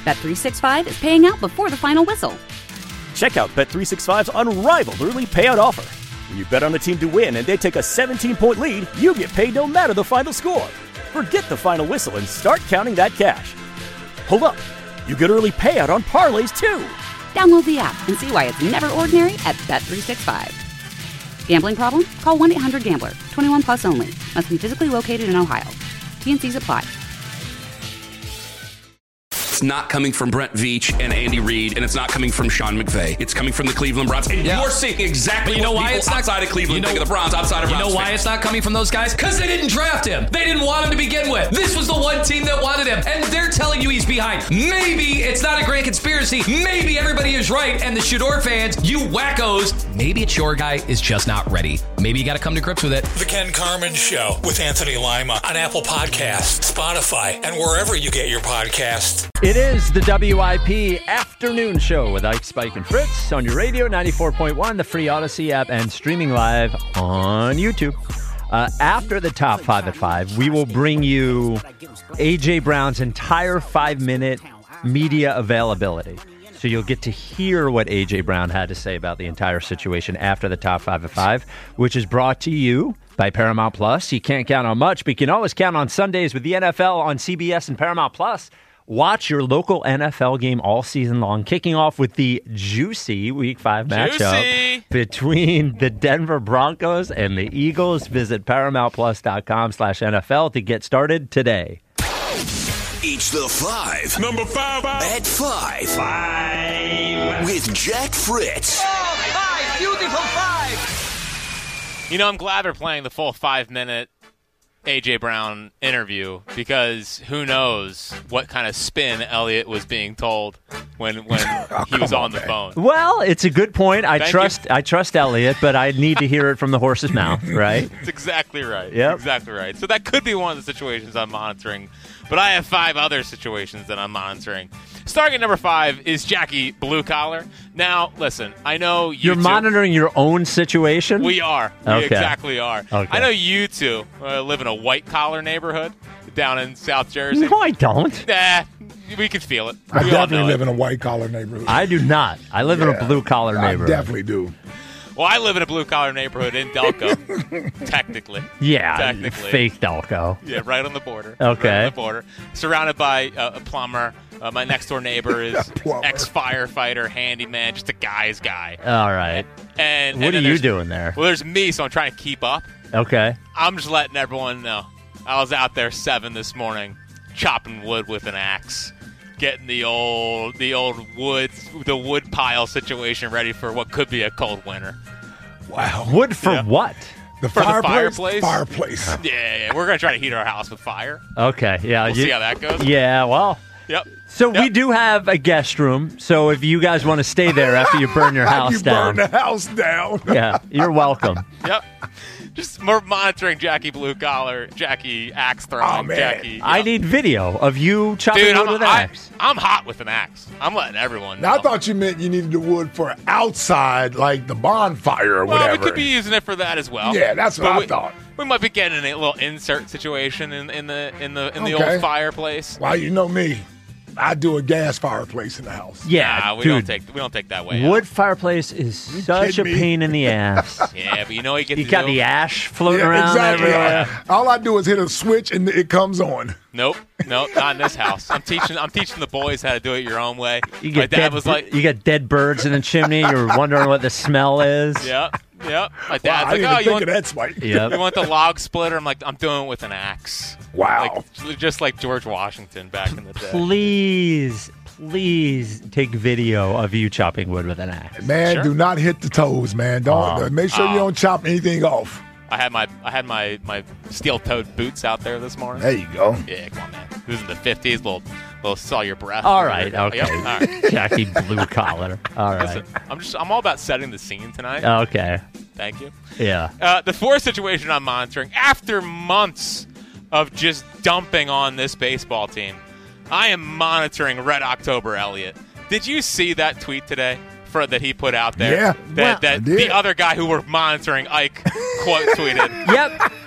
Bet365 is paying out before the final whistle. Check out Bet365's unrivaled early payout offer. When you bet on a team to win and they take a 17-point lead, you get paid no matter the final score. Forget the final whistle and start counting that cash. Hold up. You get early payout on parlays, too. Download the app and see why it's never ordinary at Bet365. Gambling problem? Call 1-800-GAMBLER. 21 plus only. Must be physically located in Ohio. T&Cs apply. It's not coming from Brent Veach and Andy Reid, and it's not coming from Sean McVay. It's coming from the Cleveland Browns. And you're seeing exactly what people outside of Cleveland think of the Browns, outside of Browns. You know why it's not coming from those guys? Because they didn't draft him. They didn't want him to begin with. This was the one team that wanted him, and they're telling you he's behind. Maybe it's not a grand conspiracy. Maybe everybody is right, and the Shador fans, you wackos, maybe it's your guy is just not ready. Maybe you got to come to grips with it. The Ken Carman Show with Anthony Lima on Apple Podcasts, Spotify, and wherever you get your podcasts. It is the WIP Afternoon Show with Ike, Spike, and Fritz on your radio, 94.1, the free Odyssey app, and streaming live on YouTube. After the top 5 at 5, we will bring you A.J. Brown's entire 5-minute media availability. So you'll get to hear what A.J. Brown had to say about the entire situation after the top 5 at 5, which is brought to you by Paramount Plus. You can't count on much, but you can always count on Sundays with the NFL on CBS and Paramount Plus. Watch your local NFL game all season long, kicking off with the juicy Week 5 matchup between the Denver Broncos and the Eagles. Visit ParamountPlus.com/NFL to get started today. Each the 5. Number 5 At 5. With Jack Fritz. Oh, 5, beautiful 5. You know, I'm glad they're playing the full 5-minute A.J. Brown interview, because who knows what kind of spin Elliott was being told when he was on the phone. Well, it's a good point. I trust Elliott, but I need to hear it from the horse's mouth, right? That's exactly right. Yep. Exactly right. So that could be one of the situations I'm monitoring, but I have 5 other situations that I'm monitoring. Starting at number 5 is Jackie Blue Collar. Now, listen, I know you're monitoring your own situation? We are. Okay. We exactly are. Okay. I know you two live in a white-collar neighborhood down in South Jersey. No, I don't. We can feel it. I definitely live in a white-collar neighborhood. I do not. I live in a blue-collar neighborhood. I definitely do. Well, I live in a blue-collar neighborhood in Delco, technically. Yeah, technically. Fake Delco. Yeah, right on the border. Okay. Right on the border. Surrounded by a plumber. My next-door neighbor is ex-firefighter, handyman, just a guy's guy. All right. And what are you doing there? Well, there's me, so I'm trying to keep up. Okay. I'm just letting everyone know. I was out there 7 this morning, chopping wood with an axe, getting the old wood pile situation ready for what could be a cold winter. Wow. Wood for what? The fireplace? Fireplace. Yeah. We're going to try to heat our house with fire. Okay, yeah. We'll see how that goes. Yeah, well. Yep. So we do have a guest room, so if you guys want to stay there after you burn your house down. Burn the house down. Yeah, you're welcome. Yep. Just more monitoring Jackie Blue Collar, Jackie axe throwing, Oh, man. Jackie. Yep. I need video of you chopping wood with an axe. I'm hot with an axe. I'm letting everyone know. Now, I thought you meant you needed the wood for outside, like the bonfire or whatever. Well, we could be using it for that as well. Yeah, that's what I thought. We might be getting a little insert situation in the old fireplace. Well, you know me. I do a gas fireplace in the house. Yeah, we don't take that way. Wood fireplace is such a pain in the ass. Yeah, but you know you got the ash floating around exactly. everywhere. All I do is hit a switch and it comes on. Nope, not in this house. I'm teaching the boys how to do it your own way. You got dead birds in the chimney. You're wondering what the smell is. Yep. My dad's I didn't like, think of that, Spike. Yep. You want the log splitter? I'm like, I'm doing it with an axe. Wow. Just like George Washington back in the day. Please take video of you chopping wood with an axe. Man, Sure. do not hit the toes, man. Don't make sure you don't chop anything off. I had my steel-toed boots out there this morning. There you go. Yeah, come on, man. This is in the 50s. Little saw your breath. All right, okay. Yep, all right. Jackie Blue Collar. All right. Listen, I'm all about setting the scene tonight. Okay. Thank you. Yeah. The fourth situation I'm monitoring, after months of just dumping on this baseball team, I am monitoring Red October Elliott. Did you see that tweet today that he put out there? Yeah. That the other guy who we're monitoring, Ike, quote tweeted. Yep.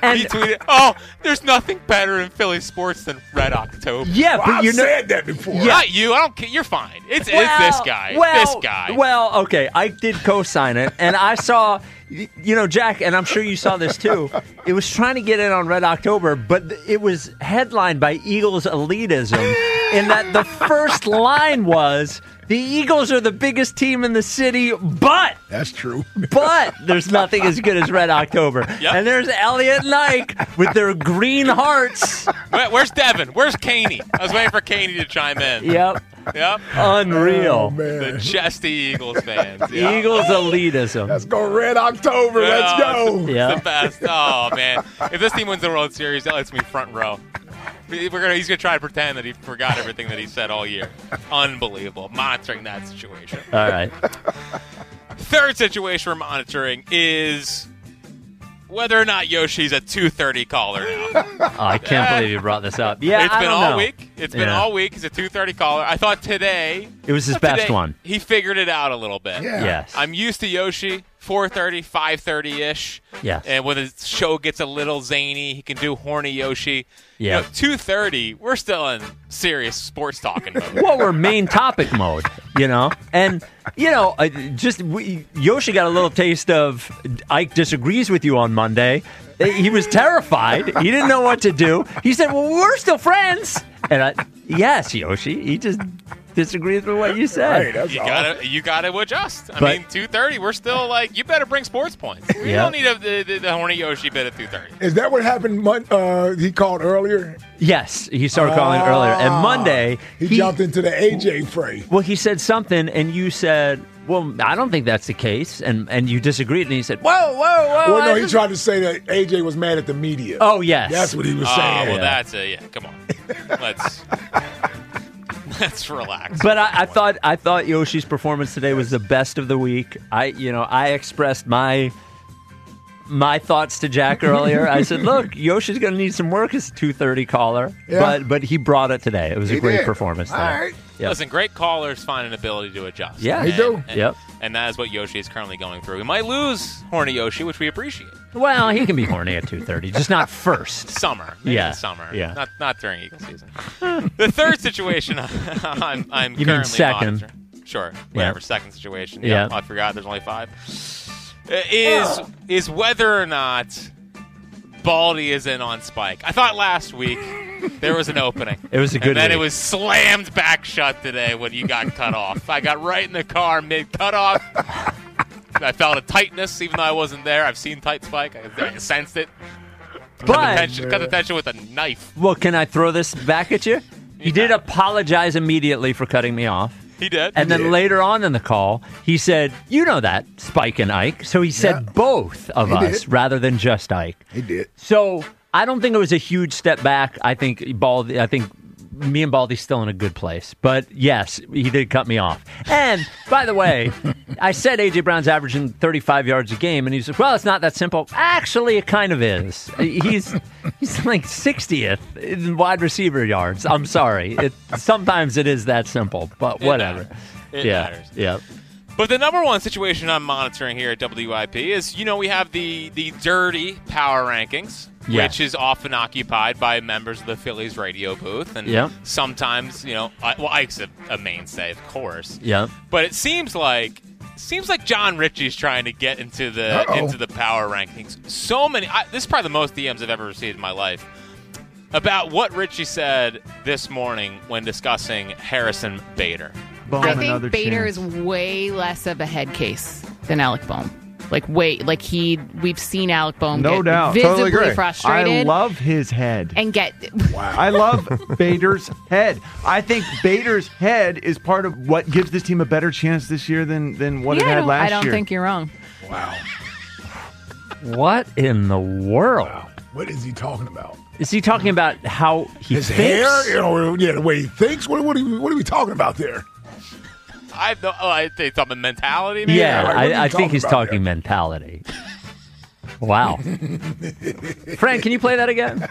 And he tweeted, "Oh, there's nothing better in Philly sports than Red October." Yeah, Well, but I've said that before. Yeah. Not you. I don't care. You're fine. It's this guy. This guy. Well, okay. I did co-sign it, and I saw, Jack, and I'm sure you saw this too. It was trying to get in on Red October, but it was headlined by Eagles elitism in that the first line was, the Eagles are the biggest team in the city, but That's true. But there's nothing as good as Red October. Yep. And there's Elliot and Ike with their green hearts. Where's Devin? Where's Caney? I was waiting for Caney to chime in. Yep. Yep. Unreal. Oh, man. The chesty Eagles fans. Yeah. Eagles elitism. Let's go Red October. Yeah, Let's go. It's Yeah. the best. Oh, man. If this team wins the World Series, that lets me front row. He's going to try to pretend that he forgot everything that he said all year. Unbelievable. Monitoring that situation. All right. Third situation we're monitoring is whether or not Yoshi's a 2:30 caller now. Oh, I can't believe you brought this up. Yeah, It's I been don't all know. week. It's been Yeah. all week. He's a 2:30 caller. I thought today It was his best one. He figured it out a little bit. Yeah. Yes. I'm used to Yoshi, 4:30, 5:30-ish. Yes. And when the show gets a little zany, he can do horny Yoshi. Yeah. 2:30, we're still in serious sports talking mode. Well, we're main topic mode, and Yoshi got a little taste of Ike disagrees with you on Monday. He was terrified. He didn't know what to do. He said, "Well, we're still friends." And yes, Yoshi, he just disagrees with what you said. Right, that's You gotta adjust. I But- mean, 2:30, we're still like, you better bring sports points. We Yeah. don't need the horny Yoshi bit at 2:30. Is that what happened? He called earlier. Yes, he started calling earlier. And Monday, He jumped into the AJ fray. Well, he said something, and you said, "Well, I don't think that's the case," and you disagreed, and he said, "Whoa." Well, no, I he just-" tried to say that AJ was mad at the media. Oh, yes. That's what he was Oh, saying. well, that's come on. Let's relax. But I thought Yoshi's performance today was the best of the week. I expressed my thoughts to Jack earlier. I said, "Look, Yoshi's going to need some work as a 2:30 caller," Yeah. but he brought it today. It was a He great did. performance today. All right. Yep. Listen, great callers find an ability to adjust. Yeah. They do. Yep. And that is what Yoshi is currently going through. We might lose horny Yoshi, which we appreciate. Well, he can be horny at 2:30, just not first. Summer. Maybe Yeah. in summer. Yeah. Not during Eagle season. The third situation I'm You currently mean second. monitoring. Sure. Whatever. Yeah. Second situation. Yeah. I forgot there's only 5. Is whether or not Baldy is in on Spike. I thought last week there was an opening. It was a good And then week. it was slammed back shut today when you got cut off. I got right in the car mid-cutoff. I felt a tightness even though I wasn't there. I've seen tight Spike. I sensed it. But Cut the tension with a knife. well, can I throw this back at you? He did apologize immediately for cutting me off. He did. And then later on in the call, he said, "You know that, Spike and Ike." So he said both of He us did. rather than just Ike. He did. So I don't think it was a huge step back. I think me and Baldy's still in a good place. But yes, he did cut me off. And by the way, I said A.J. Brown's averaging 35 yards a game, and he said, "Well, it's not that simple." Actually, it kind of is. He's like 60th in wide receiver yards. I'm sorry. Sometimes it is that simple, but whatever. matters. It matters. Yeah. But the number one situation I'm monitoring here at WIP is, we have the dirty power rankings, Yes. which is often occupied by members of the Phillies radio booth. And Yep. sometimes, Ike's a mainstay, of course. Yeah. But it seems like John Ritchie's trying to get into the power rankings. So many. This is probably the most DMs I've ever received in my life about what Ritchie said this morning when discussing Harrison Bader. I think Bader is way less of a head case than Alec Bohm. We've seen Alec Bohm No get doubt. visibly Totally agree. frustrated. I love his head. And get I love Bader's head. I think Bader's head is part of what gives this team a better chance this year than what it had last year. I don't think you're wrong. Wow. What in the world? What is he talking about? Is he talking about how he His thinks? hair? The way he thinks? What are we talking about there? I think talking mentality. Maybe? Yeah, What are you I think he's about talking mentality. Wow. Frank, can you play that again?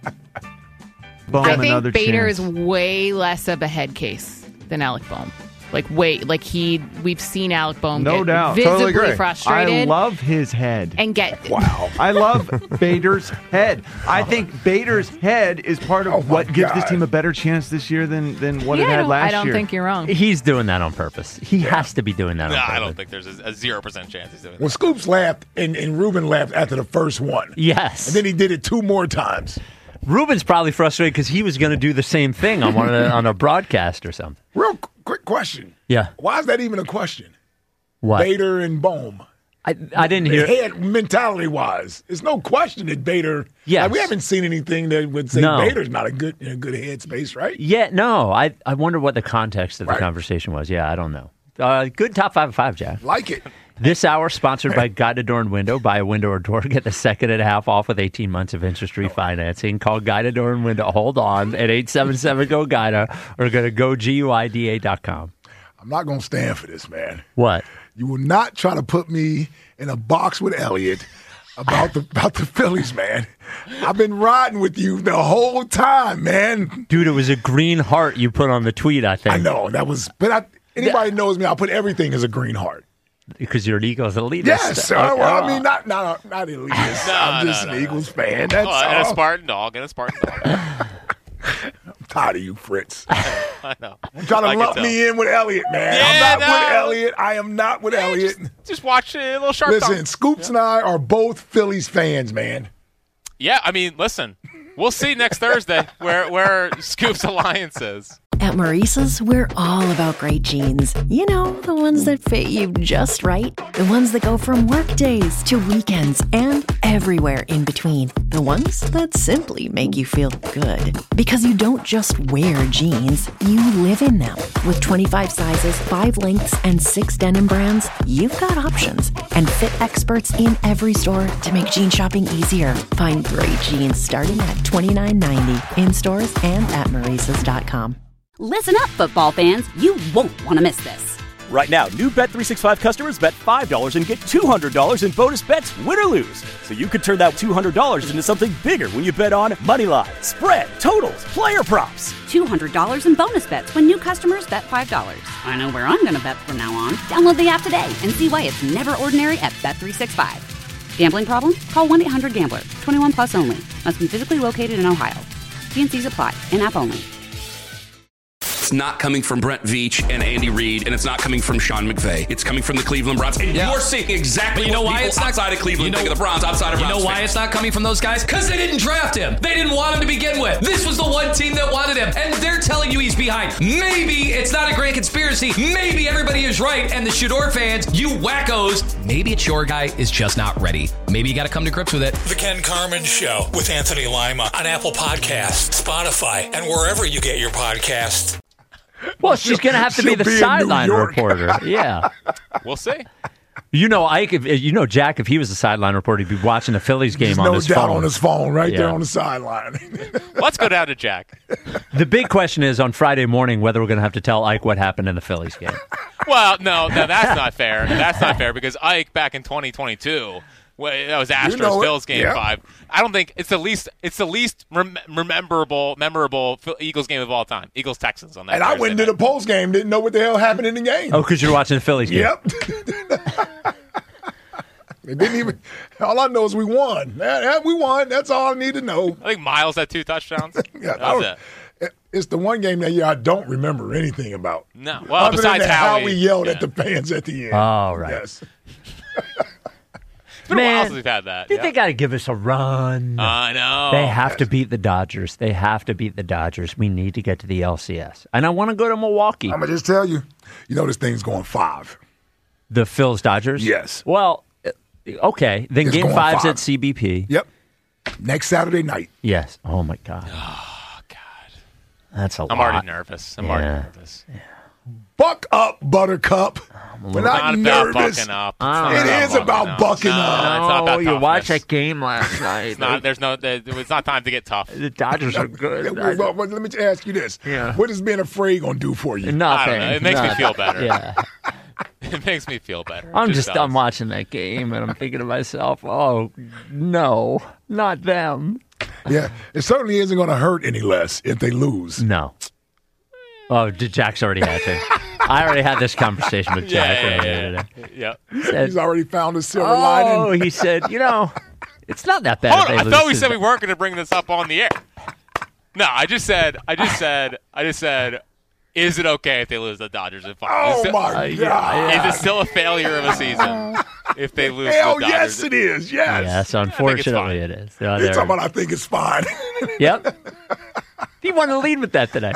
Bohm, I another think Bader chance. is way less of a head case than Alec Bohm. Like we've seen Alec Boehm No get doubt. visibly Totally agree. frustrated. I love his head. And get Wow. I love Bader's head. I think Bader's head is part of what gives this team a better chance this year than what it had last year. I don't think you're wrong. He's doing that on purpose. He has to be doing that on purpose. I don't think there's a 0% chance he's doing that. Well, Scoops laughed and Ruben laughed after the first one. Yes. And then he did it 2 more times. Ruben's probably frustrated because he was going to do the same thing on a broadcast or something. Real quick question. Yeah. Why is that even a question? What? Bader and Boehm. I didn't hear. Head mentality-wise, it's no question that Bader. Yes. Like, we haven't seen anything that would say No. Bader's not in a good headspace, right? Yeah, no. I wonder what the context of the conversation was. Yeah, I don't know. Good top 5 of 5, Jack. Like it. This hour sponsored by Guided Door and Window. Buy a window or door, get the second and a half off with 18 months of interest-free financing. Call Guided Door and Window. Hold on at 877-GO-GUIDA or go to GoGUIDA.com. I'm not going to stand for this, man. What? You will not try to put me in a box with Elliot about the Phillies, man. I've been riding with you the whole time, man. Dude, it was a green heart you put on the tweet, I think. I know. That was, but anybody knows me, I put everything as a green heart. Because you're an Eagles elitist. Yes, sir. Well, I mean, not elitist. I'm just an Eagles fan. That's all. And a Spartan dog. I'm tired of you, Fritz. I know. I'm trying to lump me in with Elliot, man. Yeah, I'm not with Elliot. I am not with Elliot. Just watch a little sharp. Listen, Scoops and I are both Phillies fans, man. Yeah, I mean, listen. We'll see next Thursday where Scoops Alliance is. At Maurice's, we're all about great jeans. You know, the ones that fit you just right. The ones that go from work days to weekends and everywhere in between. The ones that simply make you feel good. Because you don't just wear jeans, you live in them. With 25 sizes, 5 lengths, and 6 denim brands, you've got options. And fit experts in every store to make jean shopping easier. Find great jeans starting at $29.90 in stores and at Maurice's.com. Listen up, football fans. You won't want to miss this. Right now, new Bet365 customers bet $5 and get $200 in bonus bets, win or lose. So you could turn that $200 into something bigger when you bet on money line, spread, totals, player props. $200 in bonus bets when new customers bet $5. I know where I'm going to bet from now on. Download the app today and see why it's never ordinary at Bet365. Gambling problem? Call 1-800-GAMBLER. 21 plus only. Must be physically located in Ohio. T&Cs apply. In-app only. It's not coming from Brent Veach and Andy Reid, and it's not coming from Sean McVay. It's coming from the Cleveland Browns. And you're seeing exactly what people outside of Cleveland think of the Browns, outside of Browns. You know why fans. it's not coming from those guys? Because they didn't draft him. They didn't want him to begin with. This was the one team that wanted him, and they're telling you he's behind. Maybe it's not a grand conspiracy. Maybe everybody is right, and the Shador fans, you wackos, maybe it's your guy is just not ready. Maybe you got to come to grips with it. The Ken Carman Show with Anthony Lima on Apple Podcasts, Spotify, and wherever you get your podcasts. Well, she's going to have to be the sideline reporter. Yeah. We'll see. You know, Ike, Jack, if he was the sideline reporter, he'd be watching the Phillies game on his phone. On his phone, right there on the sideline. Let's go down to Jack. The big question is on Friday morning whether we're going to have to tell Ike what happened in the Phillies game. Well, no, that's not fair. That's not fair because Ike back in 2022, that was Astros-Phils game 5. I don't think it's the least memorable Eagles game of all time. Eagles-Texans on that. And I went into the post game, didn't know what the hell happened in the game. Oh, because you're watching the Phillies game. Yep. It didn't even. All I know is we won. We won. That's all I need to know. I think Miles had 2 touchdowns. Yeah, that was it. It's the one game that I don't remember anything about. No, well, other besides than how we yelled at the fans at the end. Oh, right. Yes. It's been a while since we've had that. They got to give us a run. I know. They have to beat the Dodgers. We need to get to the LCS. And I want to go to Milwaukee. I'm going to just tell you, this thing's going 5. The Phils Dodgers? Yes. Well, okay. Then It's game going 5's 5. at CBP. Yep. Next Saturday night. Yes. Oh, my God. Oh, God. That's a lot. I'm already nervous. Yeah. Buck up, Buttercup. We're not nervous. Bucking up. It is about bucking up. No, it's not about you watched toughness. that game last night. It's not time to get tough. The Dodgers are good. Well, let me ask you this. Yeah. What is being afraid going to do for you? Nothing. I don't know. It makes me feel better. Yeah. It makes me feel better. I'm watching that game and I'm thinking to myself, oh, no, not them. Yeah. It certainly isn't going to hurt any less if they lose. No. Oh, Jack's already had to. I already had this conversation with Jack earlier today. Yeah. He's already found a silver lining. Oh, he said, it's not that bad. Hold on, I thought we said we weren't going to bring this up on the air. No, I just said, is it okay if they lose the Dodgers in 5? Oh, my God. Is it still a failure of a season if they lose Hell, the Dodgers? yes, it is. Yes. Yes, unfortunately it is. You're talking about I think it's fine. Yep. He wanted to lead with that today.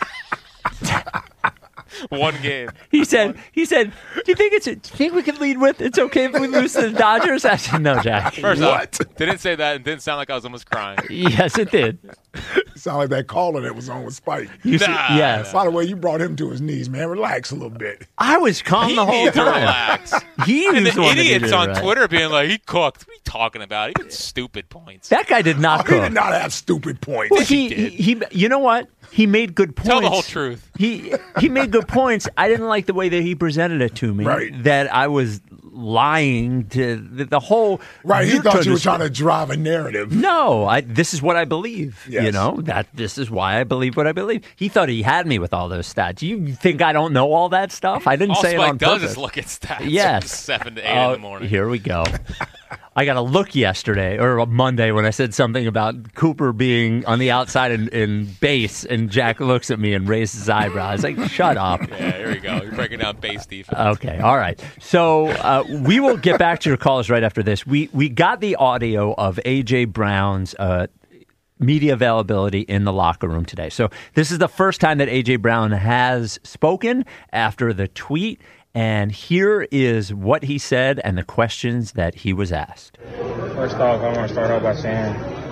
One game. He said, do you think we can lead with it's okay if we lose to the Dodgers? I said, no, Jack. First off, didn't say that and didn't sound like I was almost crying. Yes, it did. It sounded like that caller that was on with Spike. Yes. By the way, you brought him to his knees, man. Relax a little bit. I was calm the whole time. Relax. And the idiots on Twitter being like, he cooked. What are you talking about? He got stupid points. That guy did not cook. He did not have stupid points. Well, he you know what? He made good points. Tell the whole truth. He made good points. I didn't like the way that he presented it to me. Right. That I was lying to the whole. Right. He thought you were trying to drive a narrative. No. This is what I believe. Yes. This is why I believe what I believe. He thought he had me with all those stats. You think I don't know all that stuff? I didn't say it on purpose. All Spike does is look at stats. Yes. 7 to 8 in the morning. Here we go. I got a look yesterday or Monday when I said something about Cooper being on the outside in base, and Jack looks at me and raises his eyebrows. Like, shut up. Yeah, here we go. You're breaking down base defense. Okay, all right. So we will get back to your calls right after this. We got the audio of A.J. Brown's media availability in the locker room today. So this is the first time that A.J. Brown has spoken after the tweet. And here is what he said and the questions that he was asked. First off, I want to start out by saying,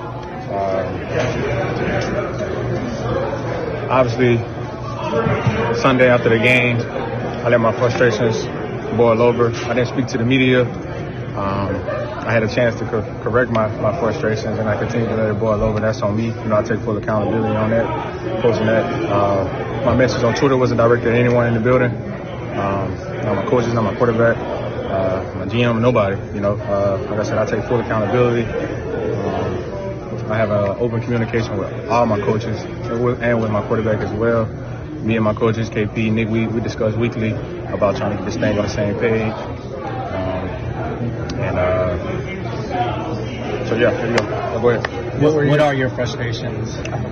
obviously, Sunday after the game, I let my frustrations boil over. I didn't speak to the media. I had a chance to correct my frustrations, and I continue to let it boil over. That's on me. I take full accountability on that, posting that. My message on Twitter wasn't directed at anyone in the building. Not my coaches, not my quarterback, my GM, nobody. Like I said, I take full accountability. I have an open communication with all my coaches and with my quarterback as well. Me and my coaches, KP, Nick, we discuss weekly about trying to get this thing on the same page. So yeah, there you go. Go ahead. What are your frustrations?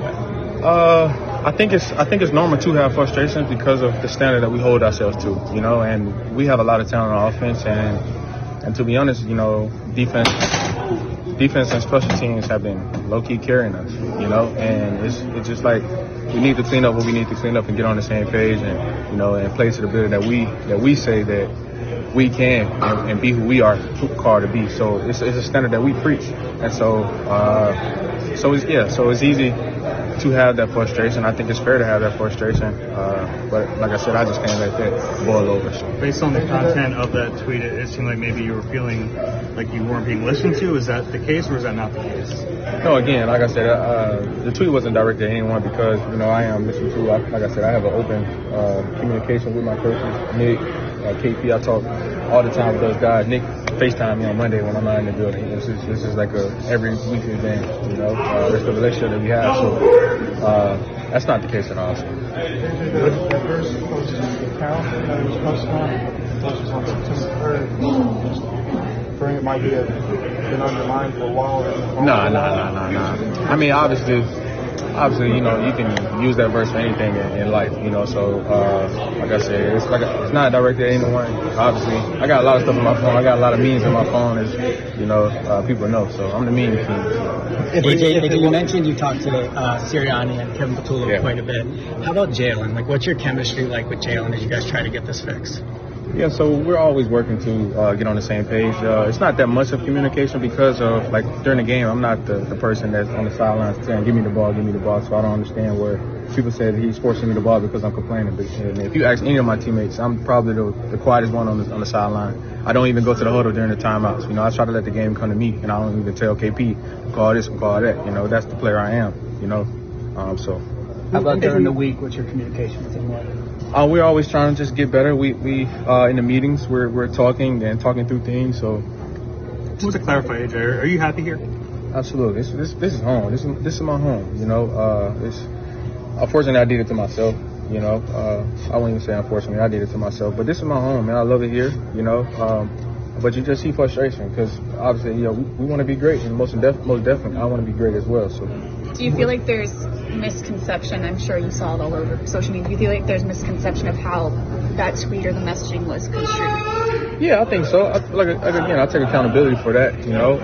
I think it's normal to have frustrations because of the standard that we hold ourselves to, and we have a lot of talent on offense, and to be honest, defense and special teams have been low-key carrying us, and it's just like we need to clean up what we need to clean up and get on the same page and play to the ability that we say that we can and be who we are called to be. So it's a standard that we preach, and so it's easy to have that frustration. I think it's fair to have that frustration, but like I said, I just can't let that boil over. Based on the content of that tweet, it seemed like maybe you were feeling like you weren't being listened to. Is that the case, or is that not the case? No, again, like I said, the tweet wasn't directed at anyone because I am listened to. Like I said, I have an open communication with my coaches, Nick, KP. I talk all the time with those guys. Nick FaceTime me on Monday when I'm not in the building. This is like a every weekly thing, It's the relationship that we have. So that's not the case at all. With the first coaches account that was posted on September 3rd, for it might be been on your mind for a while. No. I mean, obviously, you can use that verse for anything in life, So, like I said, it's not directed at anyone. Obviously, I got a lot of stuff on my phone. I got a lot of memes on my phone, as people know. So I'm the meme king. AJ, you mentioned you talked to Sirianni and Kevin Patullo quite a bit. How about Jalen? Like, what's your chemistry like with Jalen as you guys try to get this fixed? Yeah, so we're always working to get on the same page. It's not that much of communication because of, during the game, I'm not the person that's on the sidelines saying, give me the ball, so I don't understand where people say that he's forcing me the ball because I'm complaining. But if you ask any of my teammates, I'm probably the quietest one on the sideline. I don't even go to the huddle during the timeouts. I try to let the game come to me, and I don't even tell KP, call this and call that. That's the player I am, so. How about during the week? What's your communication with him like? We're always trying to just get better. We in the meetings we're talking through things. So, just to clarify, AJ, are you happy here? Absolutely. This is home. This is my home. Unfortunately, I did it to myself. You know, I wouldn't even say unfortunately, I did it to myself. But this is my home, man. I love it here, you know. But you just see frustration because obviously, you know, we want to be great, and most definitely, I want to be great as well. So, do you feel like there's misconception? I'm sure you saw it all over social media. Do you feel like there's misconception of how that tweet or the messaging was construed? Yeah, I think so. Again, I take accountability for that, you know.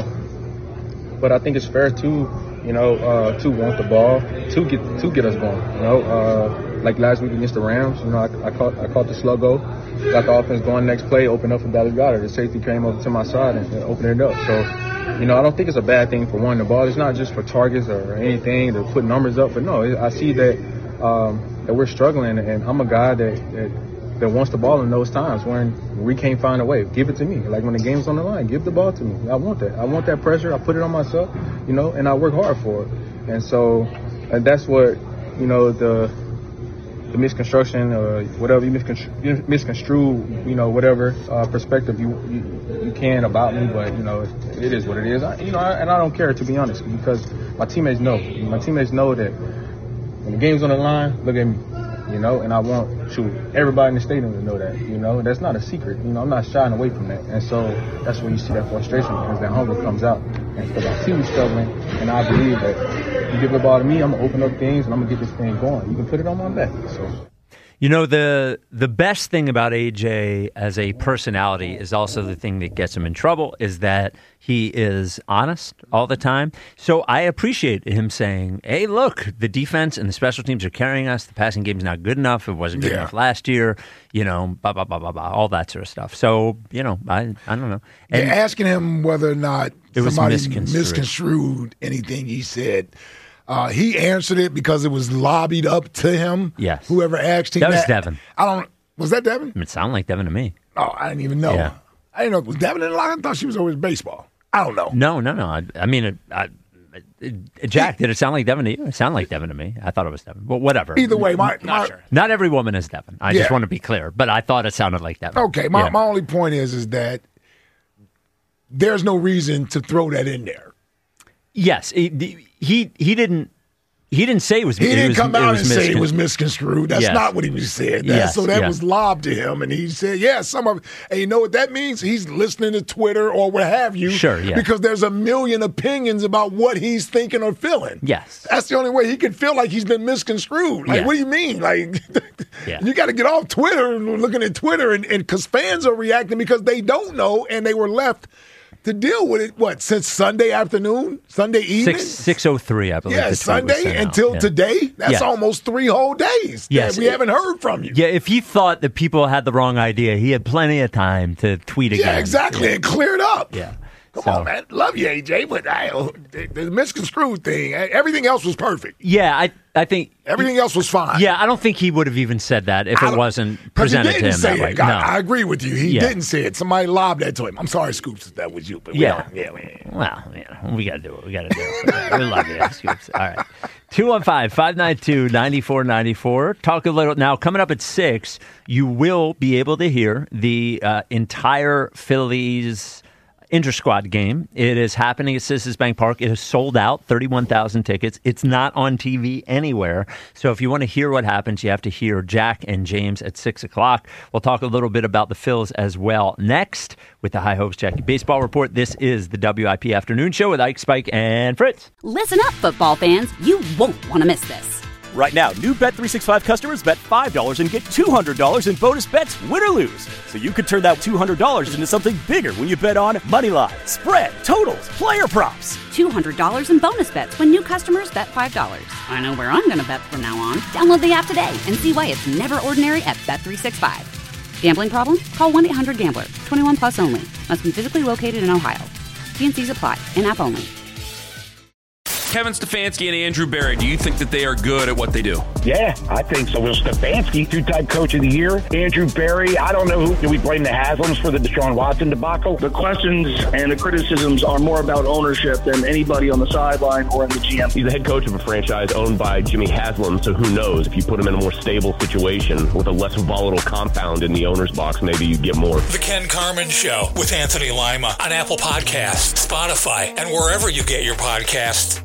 But I think it's fair to, you know, to want the ball, to get us going, you know. Like last week against the Rams, you know, I caught the sluggo, got the offense going next play, opened up for Dallas Goedert. The safety came over to my side and opened it up. So, you know, I don't think it's a bad thing for wanting the ball. It's not just for targets or anything to put numbers up. But no, I see that we're struggling, and I'm a guy that wants the ball in those times when we can't find a way. Give it to me. Like when the game's on the line, give the ball to me. I want that. I want that pressure. I put it on myself, you know, and I work hard for it. And so that's what, you know, the misconstruction or whatever you misconstrue, you know, whatever perspective you can about me, but you know, it is what it is. And I don't care, to be honest, because my teammates know. My teammates know that when the game's on the line, look at me, you know, and I want everybody in the stadium to know that, you know, and that's not a secret. You know, I'm not shying away from that, and so that's when you see that frustration because that hunger comes out, and because I see you struggling, and I believe that. You give the ball to me, I'm going to open up things, and I'm going to get this thing going. You can put it on my back. So, you know, the best thing about AJ as a personality is also the thing that gets him in trouble, is that he is honest all the time. So I appreciate him saying, hey, look, the defense and the special teams are carrying us. The passing game's not good enough. It wasn't good enough last year. You know, blah, blah, blah, blah, blah, all that sort of stuff. So, you know, I don't know. And you're asking him whether or not somebody misconstrued anything he said. He answered it because it was lobbied up to him. Yes. Whoever asked him that. Was Devin. Was that Devin? It sounded like Devin to me. Oh, I didn't even know. Yeah. I didn't know. Was Devin in the locker? I thought she was always baseball. I don't know. No. I mean, Jack, did it sound like Devin to you? It sounded like Devin to me. I thought it was Devin. Well, whatever. Either way, not every woman is Devin. I just want to be clear. But I thought it sounded like Devin. Okay, my only point is that there's no reason to throw that in there. Yes, he didn't. He didn't say it was. He didn't come out and say it was misconstrued. That's not what he was saying. So that was lobbed to him, and he said, "Yeah, some of it." And you know what that means? He's listening to Twitter or what have you. Sure, yeah. Because there's a million opinions about what he's thinking or feeling. Yes, that's the only way he could feel like he's been misconstrued. Like, what do you mean? Like, you got to get off Twitter and looking at Twitter, and because fans are reacting because they don't know, and they were left to deal with it, since Sunday afternoon? Sunday evening? 6:03, I believe. Yeah, Sunday until today? That's almost 3 whole days. Yes. We haven't heard from you. Yeah, if he thought that people had the wrong idea, he had plenty of time to tweet again. Yeah, exactly, and clear it up. Yeah. Come on, man. Love you, AJ, but the misconstrued thing, everything else was perfect. Yeah, I think everything else was fine. Yeah, I don't think he would have even said that if it wasn't presented to him that way. No. I agree with you. He didn't say it. Somebody lobbed that to him. I'm sorry, Scoops, if that was you. But we got to do it. We got to do it. We love you, Scoops. All right. 215-592-9494. Talk a little. Now, coming up at 6, you will be able to hear the entire Phillies inter-squad game. It is happening at Citizens Bank Park. It is sold out, 31,000 tickets. It's not on TV anywhere. So if you want to hear what happens, you have to hear Jack and James at 6 o'clock. We'll talk a little bit about the Phils as well. Next, with the High Hopes Jackie Baseball Report, this is the WIP Afternoon Show with Ike, Spike, and Fritz. Listen up, football fans. You won't want to miss this. Right now, new Bet365 customers bet $5 and get $200 in bonus bets, win or lose. So you could turn that $200 into something bigger when you bet on moneyline, spread, totals, player props. $200 in bonus bets when new customers bet $5. I know where I'm going to bet from now on. Download the app today and see why it's never ordinary at Bet365. Gambling problem? Call 1-800-GAMBLER. 21 plus only. Must be physically located in Ohio. T&Cs apply. In-app only. Kevin Stefanski and Andrew Berry, do you think that they are good at what they do? Yeah, I think so. Will Stefanski, 2-time coach of the year. Andrew Berry, I don't know do we blame the Haslams for the Deshaun Watson debacle? The questions and the criticisms are more about ownership than anybody on the sideline or in the GM. He's the head coach of a franchise owned by Jimmy Haslam, so who knows? If you put him in a more stable situation with a less volatile compound in the owner's box, maybe you get more. The Ken Carman Show with Anthony Lima on Apple Podcasts, Spotify, and wherever you get your podcasts.